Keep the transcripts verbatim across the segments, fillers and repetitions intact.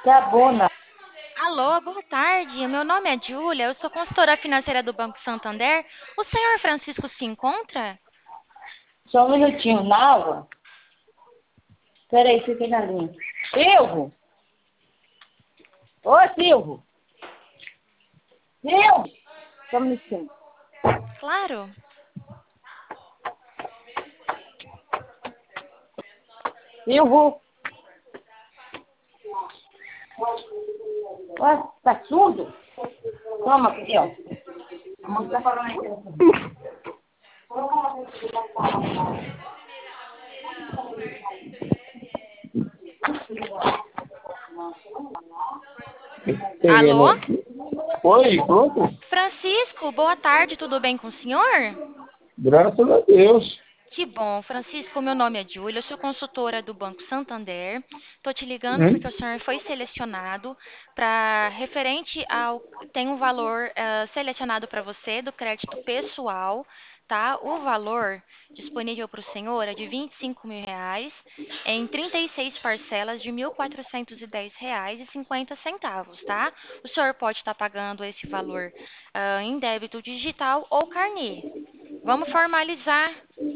Tá bom, não. Alô, boa tarde. Meu nome é Júlia, eu sou consultora financeira do Banco Santander. O senhor Francisco se encontra? Só um minutinho. Nala? Peraí, fiquei na linha. Silvio? Ô, Silvio? Silvio? Só um minutinho. Claro. Silvio? Ué, tá surdo? Toma aqui, ó. A moça tá falando aqui. Peguei Alô? no... Oi, pronto? Francisco, boa tarde, tudo bem com o senhor? Graças a Deus. Que bom, Francisco, meu nome é Júlia, eu sou consultora do Banco Santander. Estou te ligando Hum? porque o senhor foi selecionado para referente ao tem um valor eh, selecionado para você do crédito pessoal, tá? O valor disponível para o senhor é de vinte e cinco mil reais em trinta e seis parcelas de mil quatrocentos e dez reais e cinquenta centavos, tá? O senhor pode estar pagando esse valor ah, em débito digital ou carnê. Vamos formalizar.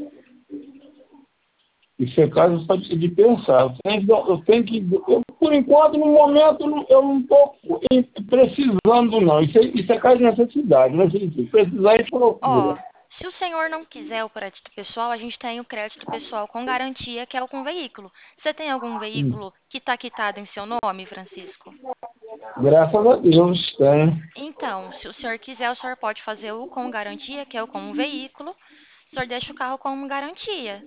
Isso é caso só de, de pensar. Eu tenho, que- eu tenho que. Eu, por enquanto, no momento, não- eu não estou precisando, não. Isso é, isso é caso de necessidade. Né? Se se precisar, a gente procura. Ó, se o senhor não quiser o crédito pessoal, a gente tem o crédito pessoal com garantia, que é o com veículo. Você tem algum Hum. veículo que está quitado em seu nome, Francisco? Graças a Deus, tem. Então, se o senhor quiser, o senhor pode fazer o com garantia, que é o com veículo. O senhor deixa o carro com garantia.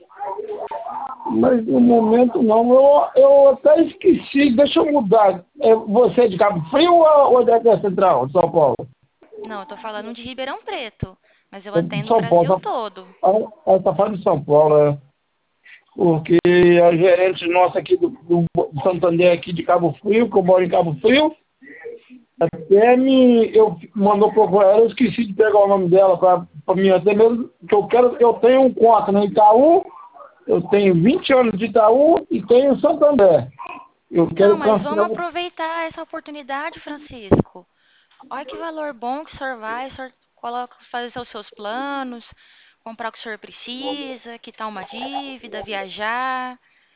Mas no momento não. Eu, eu até esqueci. Deixa eu mudar. É, você é de Cabo Frio ou ou é da Central, de São Paulo? Não, eu tô falando de Ribeirão Preto, mas eu É de atendo o São Paulo. Brasil Tá, todo. ela está falando de São Paulo, é. Porque a gerente nossa aqui do, do Santander, aqui de Cabo Frio, que eu moro em Cabo Frio, até me, eu mandou procurar ela, eu esqueci de pegar o nome dela para mim, até mesmo que eu quero, eu tenho um conta no Itaú, eu tenho vinte anos de Itaú e tenho Santander. Eu Não, quero mas vamos cancelar. aproveitar essa oportunidade, Francisco. Olha que valor bom que o senhor vai, o senhor coloca, fazer os seus planos, comprar o que o senhor precisa, quitar uma dívida, viajar.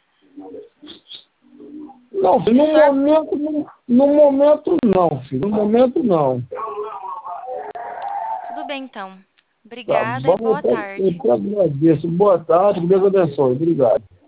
Não, filho, E o no senhor, momento, no, no momento não, filho, no momento não. tudo bem então. Tá Obrigada e bom, eu boa até, eu tarde. até agradeço. Boa tarde, que Deus abençoe. Obrigado.